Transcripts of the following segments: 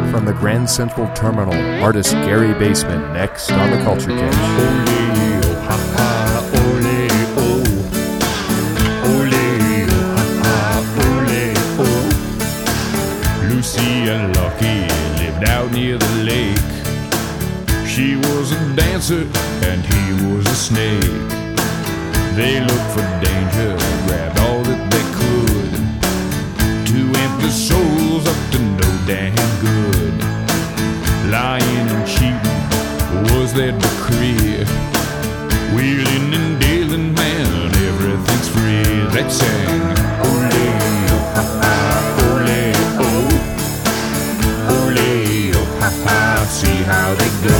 from the Grand Central Terminal, artist Gary Baseman, next on The Culture Catch. Ole, oh, ha, ha, ole, oh. Ole, oh, ha, ha, ole, oh. Lucy and Lucky lived out near the lake. She was a dancer and he was a snake. They looked for danger, grabbed all that they could. Two empty souls up to no damn good. Lying and cheating was their decree. Wheeling and dealing, man, everything's free. They sang, ole, oh, ha, ha, ole, oh. Ole, oh, ha, ha, see how they go.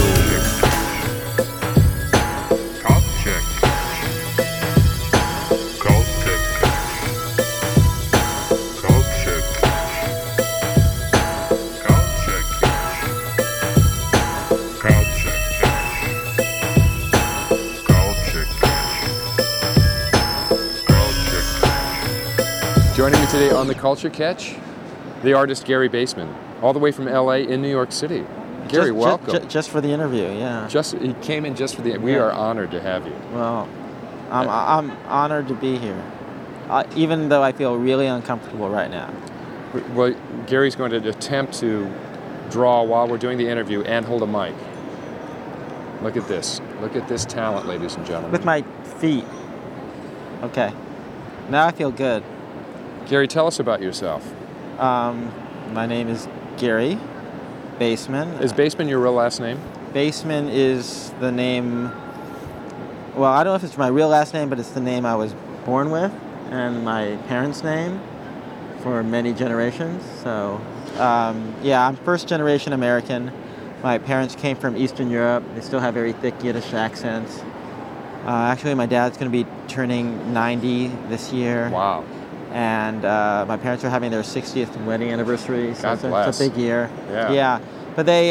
Joining me today on The Culture Catch, the artist Gary Baseman, all the way from LA in New York City. Gary, welcome. Just for the interview, yeah. He came in just for the. We are honored to have you. Well, I'm honored to be here, even though I feel really uncomfortable right now. Well, Gary's going to attempt to draw while we're doing the interview and hold a mic. Look at this. Look at this talent, ladies and gentlemen. With my feet. Okay. Now I feel good. Gary, tell us about yourself. My name is Gary Baseman. Is Baseman your real last name? Baseman is the name, well, I don't know if it's my real last name, but it's the name I was born with and my parents' name for many generations. So, yeah, I'm first generation American. My parents came from Eastern Europe. They still have very thick Yiddish accents. Actually, my dad's going to be turning 90 this year. Wow. And my parents are having their 60th wedding anniversary, so it's a big year. Yeah. But they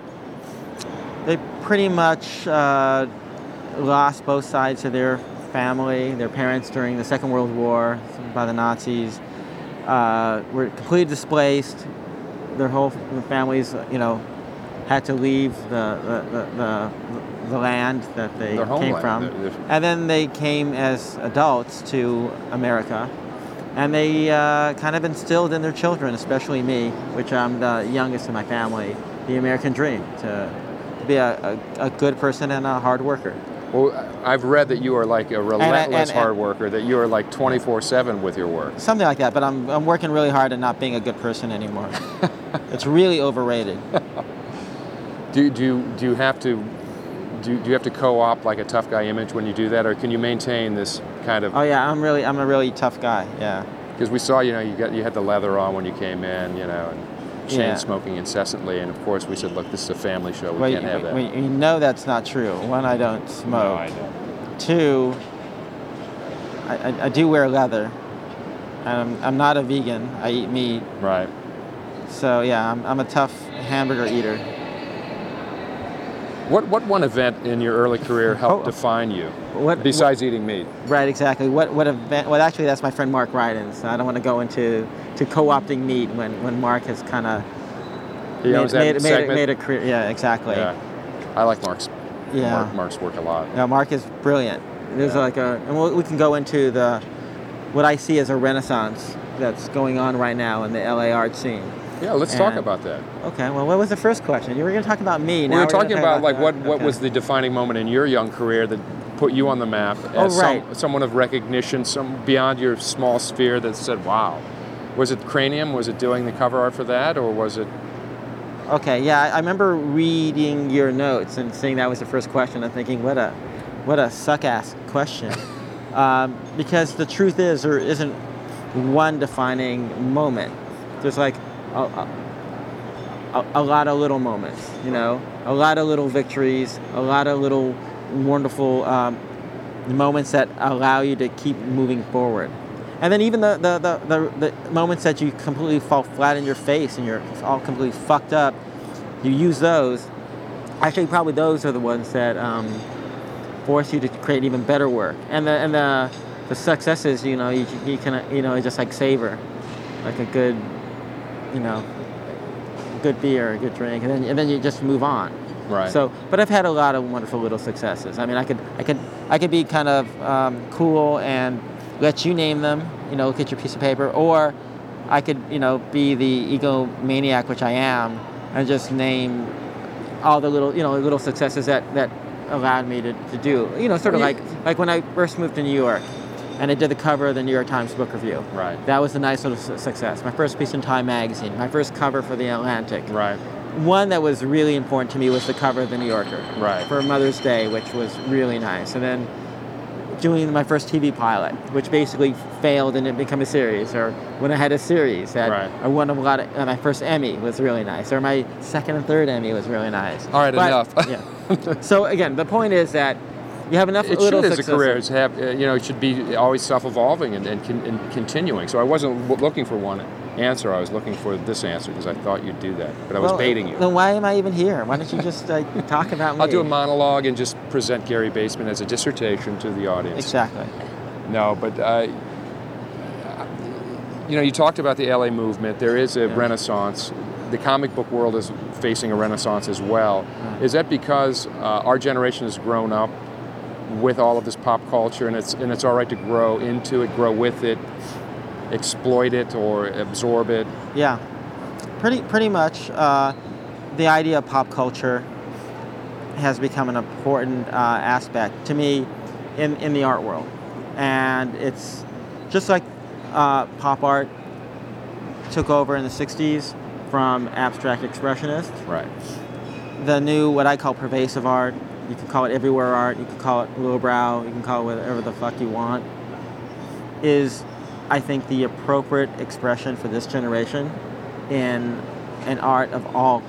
pretty much lost both sides of their family. Their parents during the Second World War by the Nazis were completely displaced. Their whole families, had to leave the land that they came from, and then they came as adults to America. And they kind of instilled in their children, especially me, which I'm the youngest in my family, the American dream, to be a good person and a hard worker. Well, I've read that you are like a relentless hard worker, that you are like 24/7 with your work. Something like that, but I'm working really hard at not being a good person anymore. It's really overrated. Do you have to co-opt like a tough guy image when you do that, or can you maintain this kind of? Oh yeah, I'm a really tough guy. Yeah. Because we saw, you had the leather on when you came in, and chain smoking incessantly, and of course we said, look, this is a family show. We can't have that. You know that's not true. One, I don't smoke. No, I don't. Two, I do wear leather, and I'm not a vegan. I eat meat. Right. So yeah, I'm a tough hamburger eater. What one event in your early career helped define you, besides eating meat? Right, exactly. What event? Well, actually, that's my friend Mark Ryden. So I don't want to go into co-opting meat when Mark has kind of made a career. Yeah, exactly. Yeah, I like Mark's. Yeah. Mark's work a lot. Yeah, Mark is brilliant. There's and we can go into what I see as a renaissance that's going on right now in the LA art scene. Yeah, let's talk about that. Okay, well, what was the first question? You were going to talk about me. We were talking about what was the defining moment in your young career that put you on the map as someone of recognition, beyond your small sphere that said, wow. Was it Cranium? Was it doing the cover art for that, or was it? Okay, yeah, I remember reading your notes and seeing that was the first question and thinking, what a suck-ass question. Because the truth is, there isn't one defining moment. There's like a lot of little moments, a lot of little victories, a lot of little wonderful moments that allow you to keep moving forward. And then even the moments that you completely fall flat in your face and you're all completely fucked up, you use those. Actually, probably those are the ones that force you to create even better work. And the successes, you can just like savor, like a good, good beer, a good drink, and then you just move on. Right. So, but I've had a lot of wonderful little successes. I mean, I could be kind of cool and let you name them. Look at your piece of paper, or I could be the egomaniac, which I am, and just name all the little successes that allowed me to do. Sort of like when I first moved to New York, and I did the cover of the New York Times Book Review. Right. That was a nice little success. My first piece in Time magazine. My first cover for the Atlantic. Right. One that was really important to me was the cover of the New Yorker. Right. For Mother's Day, which was really nice. And then doing my first TV pilot, which basically failed and didn't become a series, or when I had a series that I won a lot of, my first Emmy was really nice, or my second and third Emmy was really nice. All right, enough. Yeah. So again, the point is that you have enough little successes. It should, as a career, it should be always self-evolving and continuing. So I wasn't looking for one answer. I was looking for this answer because I thought you'd do that, but I was baiting you. Then why am I even here? Why don't you just talk about me? I'll do a monologue and just present Gary Baseman as a dissertation to the audience. Exactly. No, but you talked about the LA movement. There is a renaissance. The comic book world is facing a renaissance as well. Right. Is that because our generation has grown up with all of this pop culture, and it's all right to grow into it, grow with it, exploit it, or absorb it? Yeah, pretty much. The idea of pop culture has become an important aspect to me in the art world, and it's just like pop art took over in the 60s from abstract expressionists. Right. The new, what I call pervasive art, you can call it everywhere art, you can call it lowbrow, you can call it whatever the fuck you want, is, I think, the appropriate expression for this generation in an art of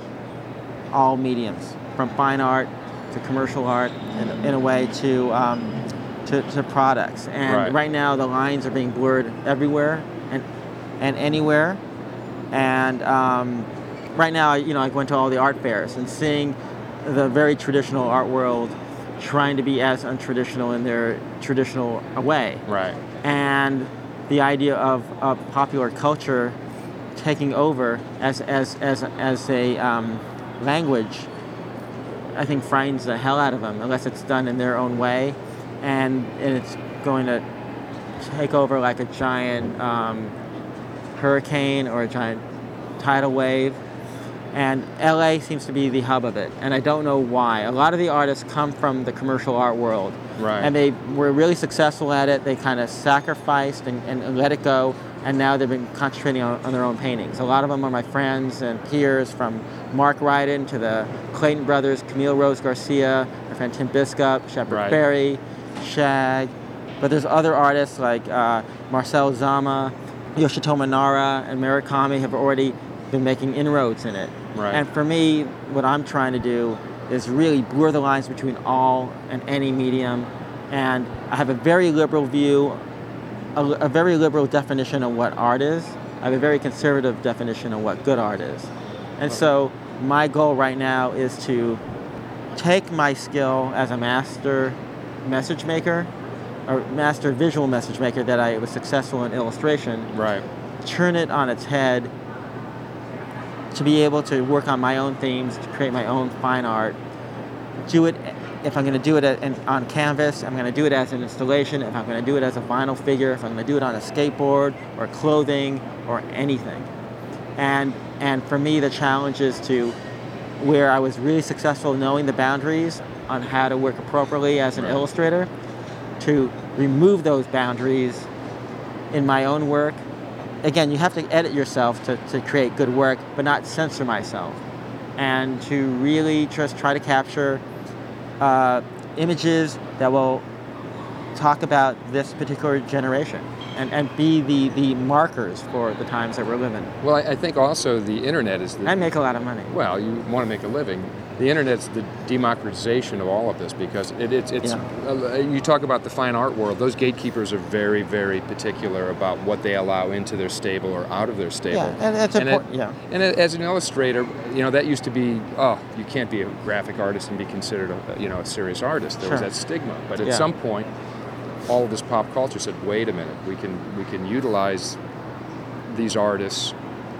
all mediums, from fine art to commercial art, in a way to products. And right now the lines are being blurred everywhere and anywhere. And right now, I went to all the art fairs and seeing the very traditional art world trying to be as untraditional in their traditional way. Right. And the idea of popular culture taking over as a language, I think frightens the hell out of them unless it's done in their own way, and it's going to take over like a giant hurricane or a giant tidal wave. And LA seems to be the hub of it, and I don't know why. A lot of the artists come from the commercial art world, and they were really successful at it. They kind of sacrificed and let it go, and now they've been concentrating on their own paintings. A lot of them are my friends and peers, from Mark Ryden to the Clayton brothers, Camille Rose Garcia, my friend Tim Biskup, Shepard Fairey, Shag. But there's other artists like Marcel Zama, Yoshitomo Nara, and Murakami have already been making inroads in it. Right. And for me, what I'm trying to do is really blur the lines between all and any medium. And I have a very liberal view, a very liberal definition of what art is. I have a very conservative definition of what good art is. And so my goal right now is to take my skill as a master message maker, or master visual message maker that I was successful in illustration, turn it on its head, to be able to work on my own themes, to create my own fine art. Do it, if I'm going to do it on canvas, I'm going to do it as an installation, if I'm going to do it as a vinyl figure, if I'm going to do it on a skateboard or clothing or anything. And for me, the challenge is to, where I was really successful knowing the boundaries on how to work appropriately as an illustrator, to remove those boundaries in my own work. Again, you have to edit yourself to create good work, but not censor myself. And to really just try to capture images that will talk about this particular generation and be the markers for the times that we're living. Well, I think also the internet is I make a lot of money. Well, you want to make a living. The internet's the democratization of all of this, because it's you talk about the fine art world. Those gatekeepers are very, very particular about what they allow into their stable or out of their stable. Yeah, and that's important. And as an illustrator, that used to be, you can't be a graphic artist and be considered a serious artist. There was that stigma. But at some point, all of this pop culture said, wait a minute, we can utilize these artists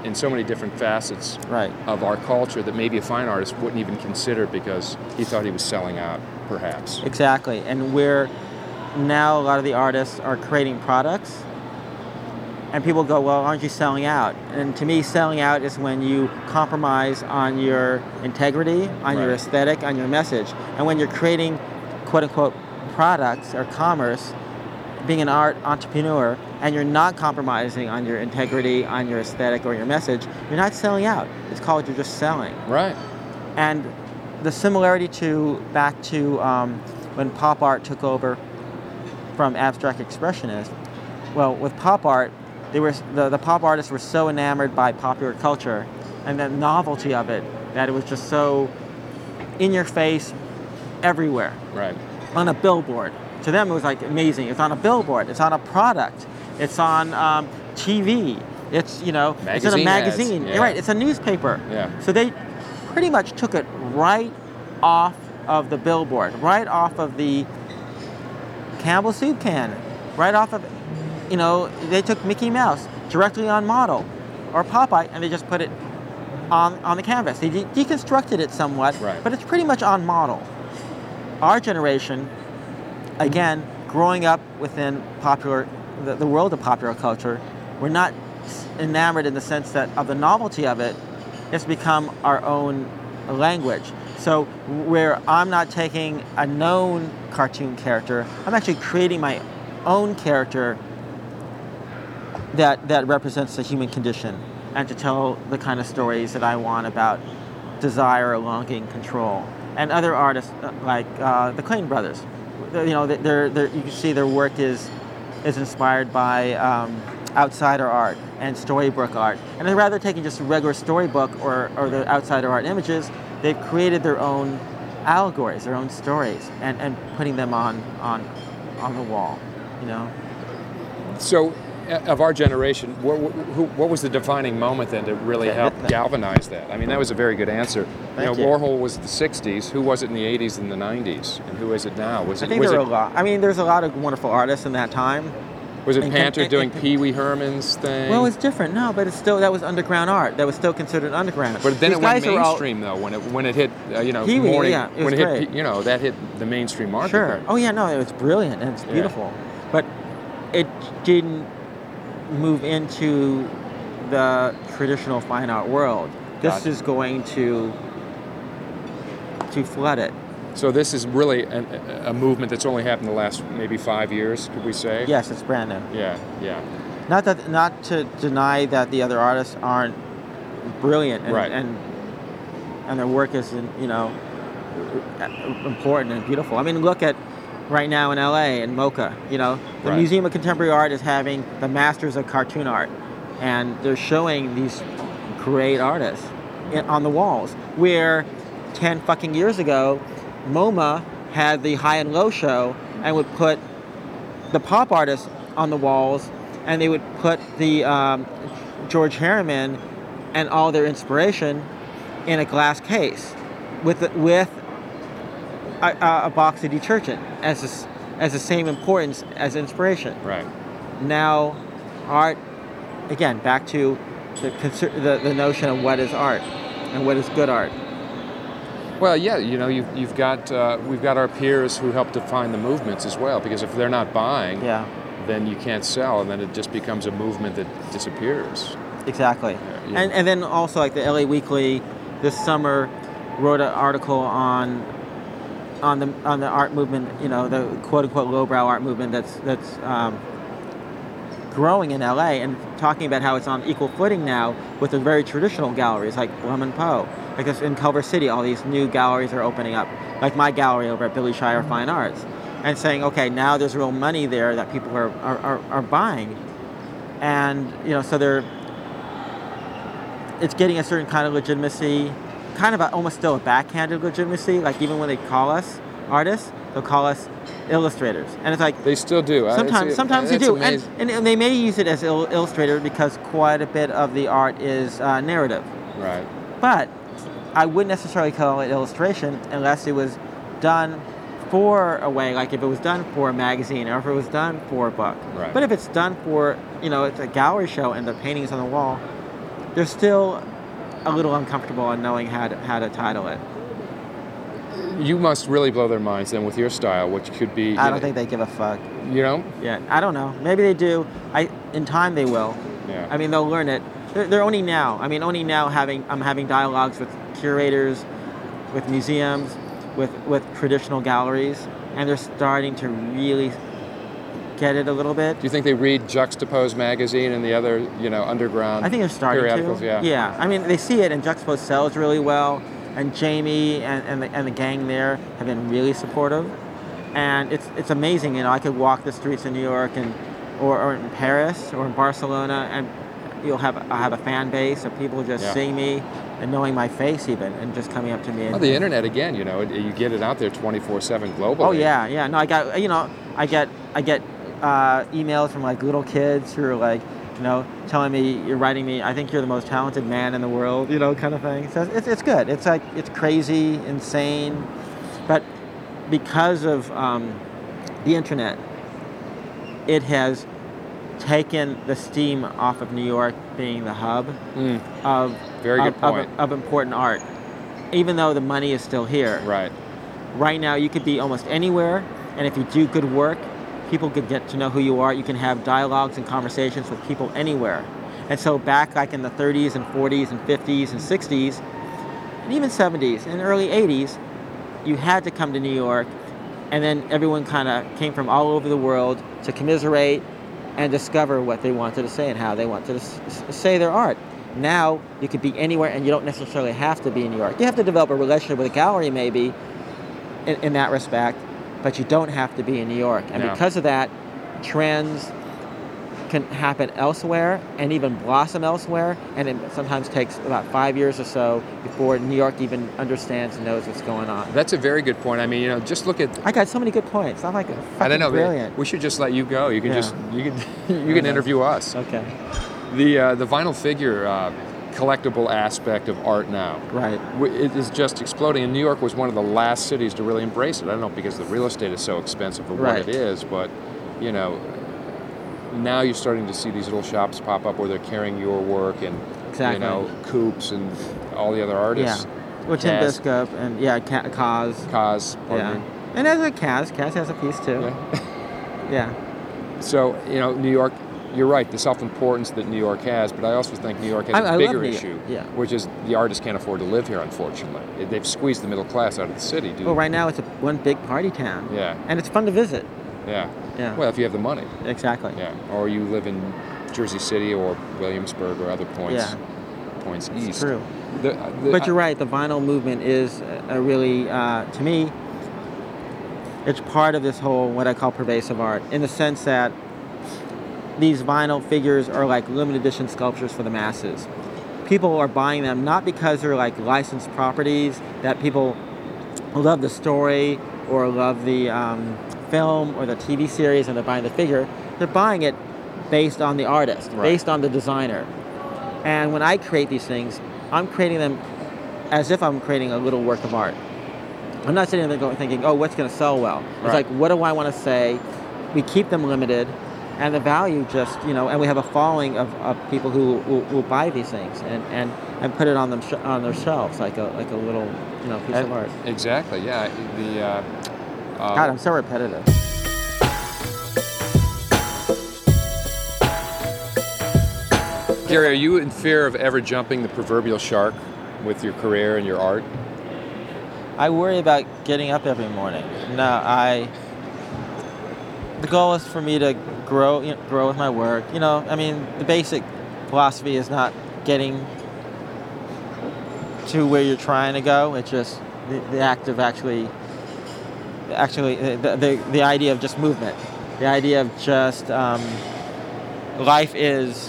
in so many different facets Right. of our culture that maybe a fine artist wouldn't even consider because he thought he was selling out, perhaps. Exactly. And where now a lot of the artists are creating products, and people go, well, aren't you selling out? And to me, selling out is when you compromise on your integrity, on your Right. aesthetic, on your message. And when you're creating, quote unquote, products or commerce, being an art entrepreneur, and you're not compromising on your integrity, on your aesthetic, or your message, you're not selling out. It's called you're just selling. Right. And the similarity back to when pop art took over from abstract expressionists, well, with pop art, the pop artists were so enamored by popular culture and the novelty of it that it was just so in your face everywhere. Right. On a billboard. To them, it was like amazing. It's on a billboard. It's on a product. It's on TV. It's, it's in a Magazine magazine. ads, yeah. You're right. It's a newspaper. Yeah. So they pretty much took it right off of the billboard, right off of the Campbell soup can, right off of, they took Mickey Mouse directly on model or Popeye and they just put it on the canvas. They deconstructed it somewhat, Right. but it's pretty much on model. Our generation, again, growing up within the world of popular culture, we're not enamored in the sense that of the novelty of it. It's become our own language. So where I'm not taking a known cartoon character, I'm actually creating my own character that represents the human condition and to tell the kind of stories that I want about desire, longing, control. And other artists like the Clayton brothers, you can see their work is inspired by outsider art and storybook art. And rather than taking just a regular storybook or the outsider art images, they've created their own allegories, their own stories, and putting them on the wall. So, of our generation, what was the defining moment then to really help galvanize that? I mean, that was a very good answer. Thank you. Warhol was the 60s. Who was it in the 80s and the 90s? And who is it now? I think there were a lot. I mean, there's a lot of wonderful artists in that time. Was it Panter doing Pee Wee Herman's thing? Well, it's different. No, but it's still, that was underground art. That was still considered underground. But then These it went guys are all- mainstream, though, when it hit, Pee-wee, morning, yeah, it was when it great. hit, that hit the mainstream market. Sure. Oh, yeah, no, it was brilliant and it's beautiful. But it didn't move into the traditional fine art world. This Gotcha. is going to flood it. So this is really a movement that's only happened the last maybe 5 years, could we say? Yes, it's brand new. Yeah. Not to deny that the other artists aren't brilliant and Right. and their work is important and beautiful. I mean, look at right now in LA in MoCA, the Right. Museum of Contemporary Art is having the masters of cartoon art, and they're showing these great artists on the walls. Where 10 fucking years ago, MoMA had the high and low show and would put the pop artists on the walls, and they would put the George Harriman and all their inspiration in a glass case with a box of detergent as the same importance as inspiration. Right. Now, art, again, back to the notion of what is art and what is good art. Well, yeah, we've got our peers who help define the movements as well, because if they're not buying, Yeah, then you can't sell, and then it just becomes a movement that disappears. exactly. Yeah. And then also like the LA Weekly this summer wrote an article on the art movement, the quote unquote lowbrow art movement that's growing in LA, and talking about how it's on equal footing now with the very traditional galleries like Blum and Poe. Like in Culver City, all these new galleries are opening up, like my gallery over at Billy Shire Fine Arts, and saying, okay, now there's real money there that people are buying, and so it's getting a certain kind of legitimacy, kind of almost still a backhanded legitimacy. Like even when they call us artists, they'll call us illustrators, and it's like They still do. sometimes they do, amazing. and they may use it as illustrator because quite a bit of the art is narrative. Right. But I wouldn't necessarily call it illustration unless it was done for a way, like if it was done for a magazine or if it was done for a book. Right. But if it's done for, it's a gallery show and the paintings on the wall, they're still a little uncomfortable in knowing how to title it. You must really blow their minds then with your style, which could be... I don't think they give a fuck. You know? Yeah, I don't know. Maybe they do. In time they will. Yeah. I mean, they'll learn it. They're only now. I mean, only now I'm having dialogues with curators, with museums, with traditional galleries, and they're starting to really get it a little bit. Do you think they read Juxtapose magazine and the other, underground I think they're starting periodicals? to. Yeah. Yeah. I mean, they see it, and Juxtapose sells really well, and Jamie and the gang there have been really supportive, and it's amazing. I could walk the streets in New York or in Paris or in Barcelona, and I'll have a fan base of people just seeing me and knowing my face even, and just coming up to me. The internet again, you get it out there 24/7 globally. Oh yeah. No, I get emails from like little kids who are like, telling me, you're writing me, I think you're the most talented man in the world, kind of thing. So it's good. It's like, it's crazy, insane, but because of the internet, it has taken the steam off of New York being the hub of very good point. Of important art, even though the money is still here. Right. Right now, you could be almost anywhere, and if you do good work, people could get to know who you are. You can have dialogues and conversations with people anywhere. And so back like in the 30s and 40s and 50s and 60s, and even 70s and early 80s, you had to come to New York, and then everyone kind of came from all over the world to commiserate and discover what they wanted to say and how they wanted to say their art. Now, you could be anywhere, and you don't necessarily have to be in New York. You have to develop a relationship with a gallery, maybe, in that respect, but you don't have to be in New York. And because of that, trends can happen elsewhere and even blossom elsewhere, and it sometimes takes about 5 years or so before New York even understands and knows what's going on. That's a very good point. I mean, just look at... I got so many good points. I'm like I don't know, brilliant. We should just let you go. You can you can interview us. Okay. The vinyl figure collectible aspect of art now. Right. It is just exploding, and New York was one of the last cities to really embrace it. I don't know, because the real estate is so expensive for what it is, but, now you're starting to see these little shops pop up where they're carrying your work, and, Coops and all the other artists. Yeah. Well, Tim Biscup and, Kaz. Kaz, pardon me. And there's Kaz. Kaz has a piece, too. Yeah. Yeah. So, New York... You're right, the self-importance that New York has, but I also think New York has a bigger issue, which is the artists can't afford to live here, unfortunately. They've squeezed the middle class out of the city, dude. Well, right now it's one big party town. Yeah. And it's fun to visit. Yeah. Yeah. Well, if you have the money. Exactly. Yeah. Or you live in Jersey City or Williamsburg or other points east. It's true. But you're right, the vinyl movement is a really, to me, it's part of this whole, what I call pervasive art, in the sense that these vinyl figures are like limited edition sculptures for the masses. People are buying them not because they're like licensed properties that people love the story or love the film or the TV series and they're buying the figure. They're buying it based on the artist, based on the designer. And when I create these things, I'm creating them as if I'm creating a little work of art. I'm not sitting there thinking, oh, what's going to sell well? It's like, what do I want to say? We keep them limited. And the value just, and we have a following of people who will buy these things and put it on their shelves like a little, piece of art. Exactly, yeah. God, I'm so repetitive. Gary, are you in fear of ever jumping the proverbial shark with your career and your art? I worry about getting up every morning. No, the goal is for me to grow with my work. The basic philosophy is not getting to where you're trying to go. It's just the act of actually the idea of just movement. The idea of just life is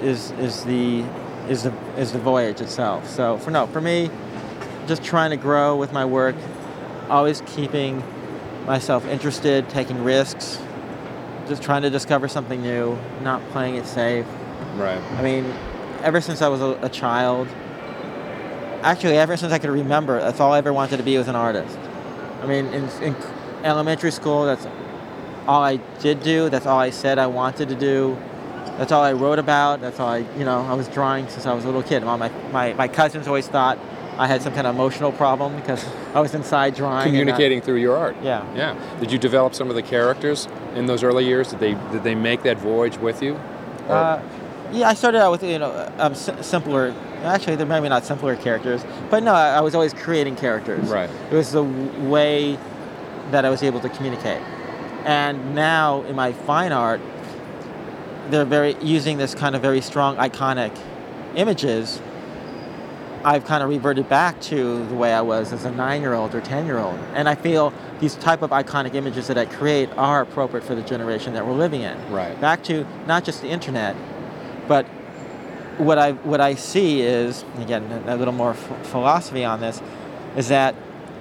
the voyage itself. So for me, just trying to grow with my work, always keeping myself interested, taking risks. Just trying to discover something new, not playing it safe. Right. I mean, ever since I was a child, actually ever since I could remember, that's all I ever wanted to be was an artist. I mean, in elementary school, that's all I did do. That's all I said I wanted to do. That's all I wrote about. That's all I was drawing since I was a little kid. My cousins always thought I had some kind of emotional problem because I was inside drawing. Communicating through your art. Yeah. Yeah. Did you develop some of the characters in those early years? Did they make that voyage with you? Yeah, I started out with simpler. Actually, they're maybe not simpler characters, but no, I was always creating characters. Right. It was the way that I was able to communicate. And now in my fine art, they're using this kind of very strong iconic images. I've kind of reverted back to the way I was as a 9-year-old or 10-year-old. And I feel these type of iconic images that I create are appropriate for the generation that we're living in. Right. Back to not just the internet, but what I see is, again, a little more philosophy on this, is that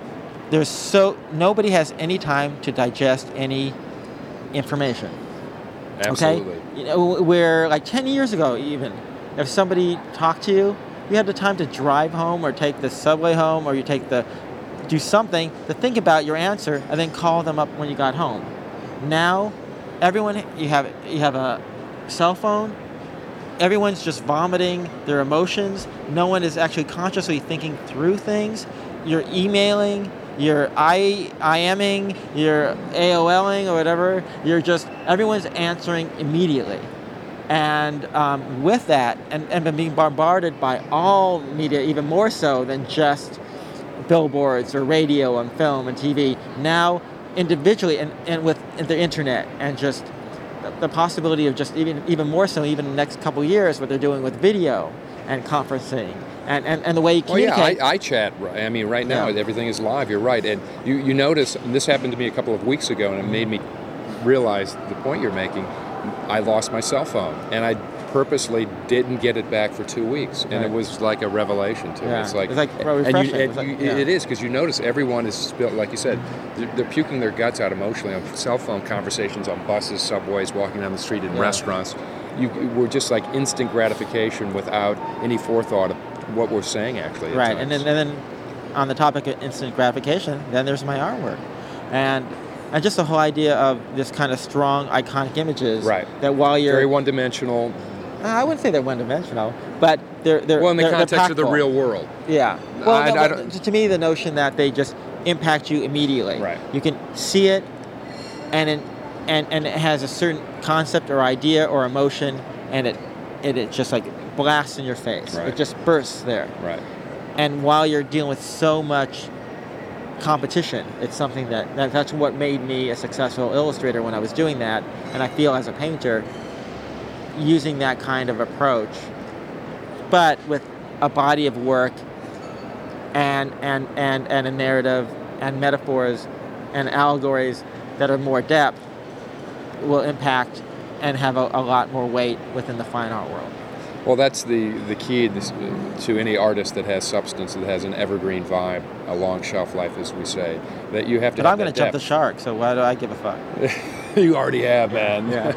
nobody has any time to digest any information. Absolutely. Okay? Where like 10 years ago even, if somebody talked to you, you had the time to drive home or take the subway home or do something to think about your answer and then call them up when you got home. Now, you have a cell phone. Everyone's just vomiting their emotions. No one is actually consciously thinking through things. You're emailing, you're IMing, you're AOLing or whatever. Everyone's answering immediately. And with that, and being bombarded by all media, even more so than just billboards or radio and film and TV, now individually and with the internet and just the possibility of just even more so even in the next couple of years what they're doing with video and conferencing and the way you communicate. I chat. I mean, right now everything is live. You're right, and you notice, and this happened to me a couple of weeks ago, and it made me realize the point you're making. I lost my cell phone, and I purposely didn't get it back for 2 weeks, and it was like a revelation to me. Yeah. It's like refreshing. It is, because you notice everyone is, like you said, they're puking their guts out emotionally on cell phone conversations on buses, subways, walking down the street in restaurants. We're just like instant gratification without any forethought of what we're saying actually. Right, and then on the topic of instant gratification, then there's my artwork, and just the whole idea of this kind of strong, iconic images. Right. That while you're very one-dimensional. I wouldn't say they're one-dimensional, but they're well, in the context practical. of the real world. Yeah. Well, to me, the notion that they just impact you immediately. Right. You can see it, and it has a certain concept or idea or emotion, and it just like blasts in your face. Right. It just bursts there. Right. And while you're dealing with so much competition, it's something that's what made me a successful illustrator when I was doing that, and I feel as a painter using that kind of approach, but with a body of work and a narrative and metaphors and allegories that are more depth will impact and have a lot more weight within the fine art world. Well, that's the key to any artist that has substance, that has an evergreen vibe, a long shelf life, as we say, that you have to. But I'm going to jump the shark, so why do I give a fuck? You already have, man. Yeah.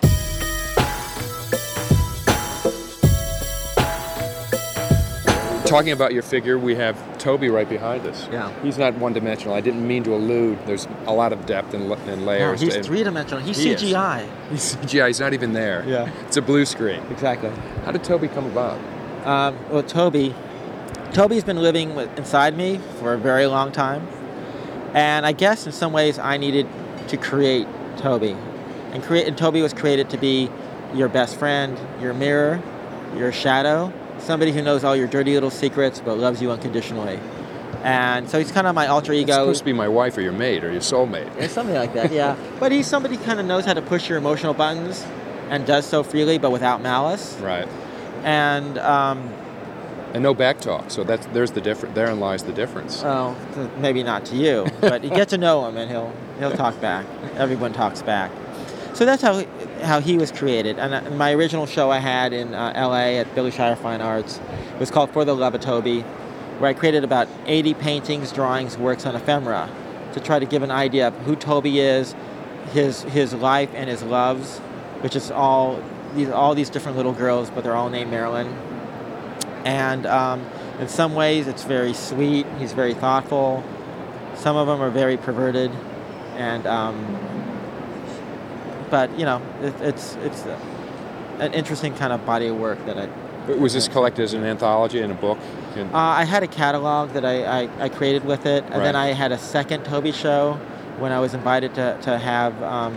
Talking about your figure, we have Toby right behind us. Yeah. He's not one-dimensional. I didn't mean to allude. There's a lot of depth and layers. No, he's three-dimensional. He's CGI. He's CGI. He's not even there. Yeah. It's a blue screen. Exactly. How did Toby come about? Well, Toby's been living inside me for a very long time. And I guess in some ways I needed to create Toby. And Toby was created to be your best friend, your mirror, your shadow, somebody who knows all your dirty little secrets but loves you unconditionally. And so he's kind of my alter ego. It's supposed to be my wife or your mate or your soulmate. It's something like that, yeah. But he's somebody who kind of knows how to push your emotional buttons and does so freely but without malice. Right. And no back talk. So there's the difference. Therein lies the difference. Oh, maybe not to you, but you get to know him and he'll talk back. Everyone talks back. So that's how he was created. And my original show I had in L.A. at Billy Shire Fine Arts was called For the Love of Toby, where I created about 80 paintings, drawings, works on ephemera to try to give an idea of who Toby is, his life and his loves, which is all these different little girls, but they're all named Marilyn. And in some ways it's very sweet. He's very thoughtful. Some of them are very perverted, and but you know, an interesting kind of body of work that I. Was this collected as an anthology in a book? I had a catalog that I created with it, and then I had a second Toby show when I was invited to have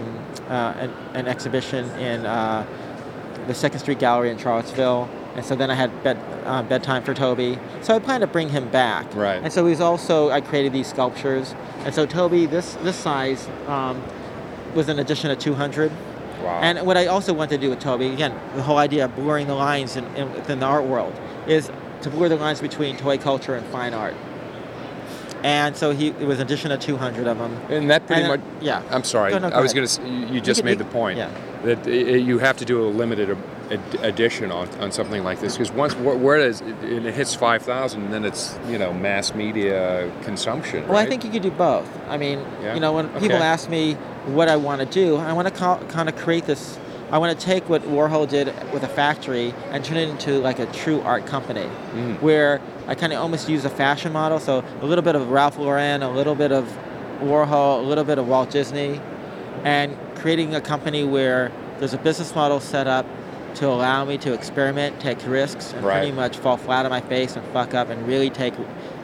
an exhibition in the 2nd Street Gallery in Charlottesville. And so then I had bedtime for Toby. So I planned to bring him back. Right. And so I created these sculptures. And so Toby, this size was an edition of 200. Wow. And what I also wanted to do with Toby, again, the whole idea of blurring the lines within the art world, is to blur the lines between toy culture and fine art. And so it was an edition of 200 of them. And that pretty much... Yeah. I'm sorry. No, I was going to... You just made the point. Yeah. That you have to do a limited edition on something like this, because whereas it hits 5,000, then it's mass media consumption. Well, right? I think you could do both. I mean, when people ask me what I want to do, I want to kind of create this. I want to take what Warhol did with a factory and turn it into like a true art company, where I kind of almost use a fashion model. So a little bit of Ralph Lauren, a little bit of Warhol, a little bit of Walt Disney, and creating a company where there's a business model set up to allow me to experiment, take risks, and pretty much fall flat on my face and fuck up and really take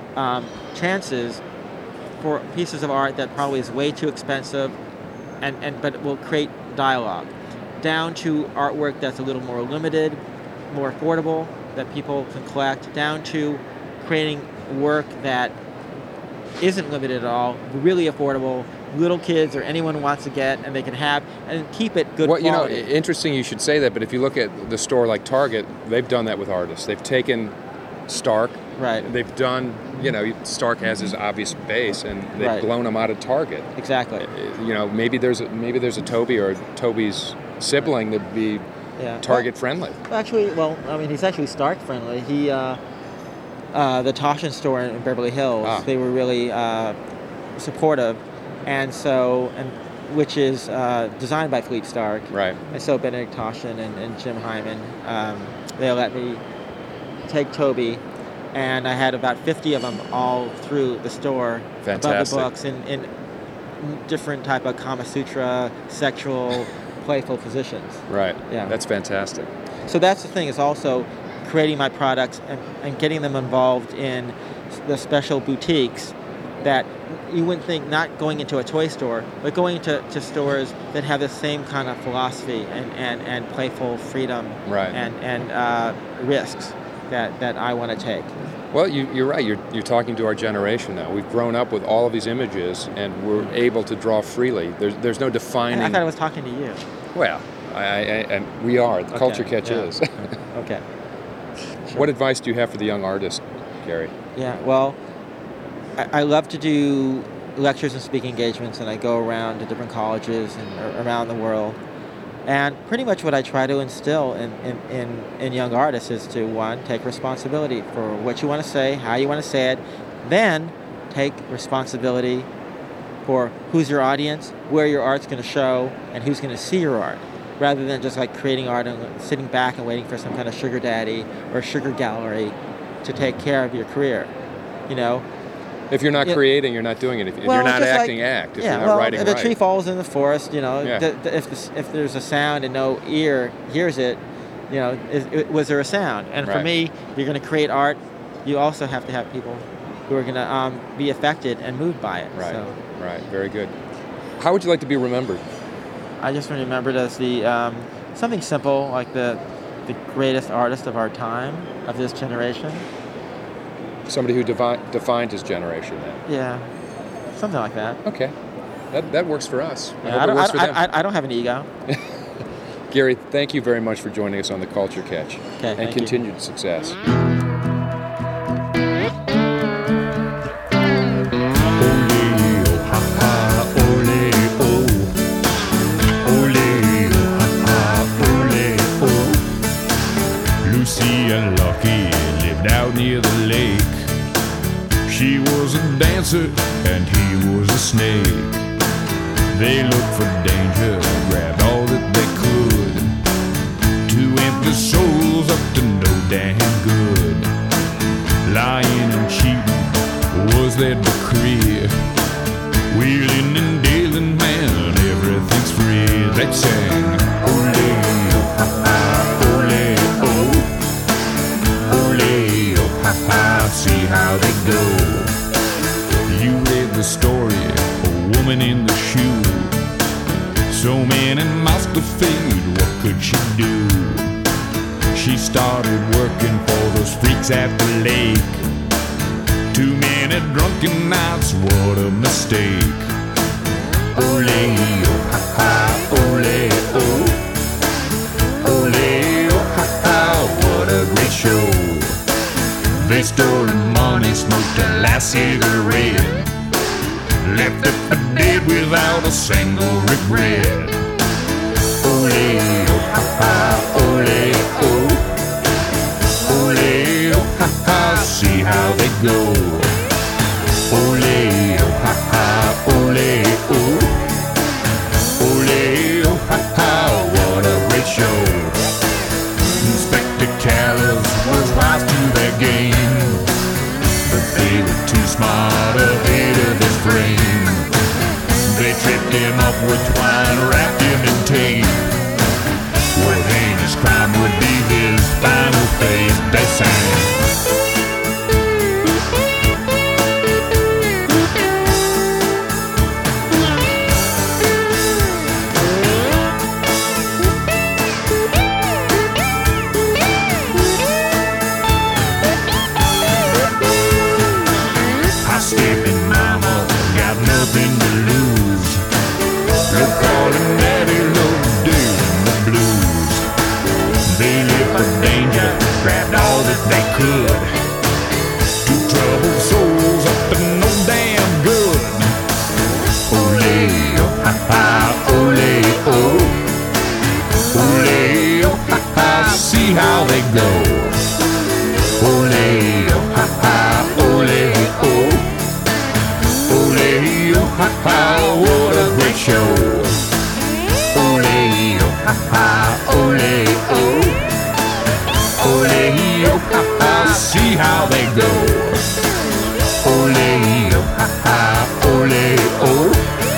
chances for pieces of art that probably is way too expensive, but will create dialogue, down to artwork that's a little more limited, more affordable, that people can collect, down to creating work that isn't limited at all, really affordable, little kids or anyone who wants to get, and they can have and keep it good quality. Interesting you should say that, but if you look at the store like Target, they've done that with artists. They've taken Stark. Right. They've done, Stark has his obvious base, and they've blown him out of Target. Exactly. Maybe there's a Toby or Toby's sibling that'd be Target friendly. Actually, he's actually Stark friendly. He, the Toshin store in Beverly Hills, they were really supportive. And which is designed by Philippe Stark. Right. And so Benedict Toshin and Jim Hyman, they let me take Toby, and I had about 50 of them all through the store. Fantastic. Above the books in different type of Kama Sutra, sexual, playful positions. Right. Yeah. That's fantastic. So that's the thing, is also creating my products and getting them involved in the special boutiques that you wouldn't think, not going into a toy store, but going to stores that have the same kind of philosophy and playful freedom and risks that I want to take. Well, you're right. You're talking to our generation now. We've grown up with all of these images, and we're able to draw freely. There's no defining... I thought I was talking to you. Well, and we are. The Culture Catch is. Okay. Sure. What advice do you have for the young artist, Gary? Yeah, well, I love to do lectures and speaking engagements, and I go around to different colleges and around the world. And pretty much what I try to instill in young artists is to, one, take responsibility for what you want to say, how you want to say it, then take responsibility for who's your audience, where your art's going to show, and who's going to see your art, rather than just like creating art and sitting back and waiting for some kind of sugar daddy or sugar gallery to take care of your career, If you're not creating, you're not doing it. If you're not acting, act. If you're not writing, if a tree falls in the forest, if there's a sound and no ear hears it, was there a sound? And for me, if you're going to create art, you also have to have people who are going to be affected and moved by it. Right. Right. Very good. How would you like to be remembered? I just want to be remembered as the something simple, like the greatest artist of our time, of this generation. Somebody who defined his generation, then. Yeah, something like that. Okay, that works for us. I don't have an ego. Gary, thank you very much for joining us on the Culture Catch. Okay, and continued success. Lucy and Lucky lived out near the lake. She was a dancer and he was a snake. They looked for danger, grabbed all that they could. Two empty souls up to no damn good. Lying and cheating was their decree. Wheeling and dealing, man, everything's free. They sang, ole, the story, a woman in the shoe. So many mouths to feed, what could she do? She started working for those freaks at the lake. Too many drunken nights, what a mistake. Ole, oh, ha, ha, ole, oh. Ole, oh, ha, ha, what a great show. They stole the money, smoked a last cigarette, left it for dead without a single regret. Ole, oh, ha, ha, ole, oh. Ole, oh, ha, ha, see how they go. Ole, oh, ha, ha, ole, oh. Ole, oh, ha, ha, what a great show. Inspector Callis was wise to their game, but they were too smart ahead of his frame. They tripped him up with twine, wrapped him in tape. What heinous crime would be his final fate? They sang. Grabbed all that they could. Two troubled souls up and no damn good. Ole, oh, ha, ha, ole, oh. Ole, oh, ha, ha, see how they go. Ole, oh, ha, ha, ole, oh. Ole, oh, ha, ha, what a great show. Ole, oh, ha, ha, ole, oh. Ole, oh, ha, ha, see how they go. Ole, oh, ha, ha, ole, oh.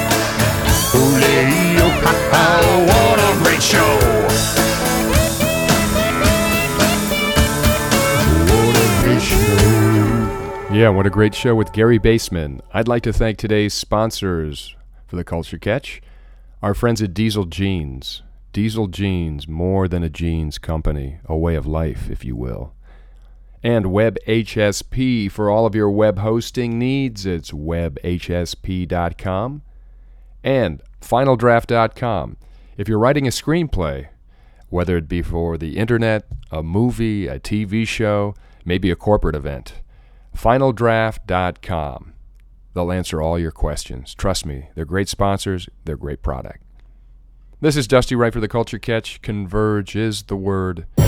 Ole, oh, ha, ha, what a great show. What a great show. Yeah, what a great show with Gary Baseman. I'd like to thank today's sponsors for the Culture Catch, our friends at Diesel Jeans. Diesel Jeans, more than a jeans company, a way of life, if you will. And WebHSP for all of your web hosting needs. It's webhsp.com. And FinalDraft.com. If you're writing a screenplay, whether it be for the internet, a movie, a TV show, maybe a corporate event, FinalDraft.com. They'll answer all your questions. Trust me, they're great sponsors, they're great product. This is Dusty Wright for the Culture Catch. Converge is the word.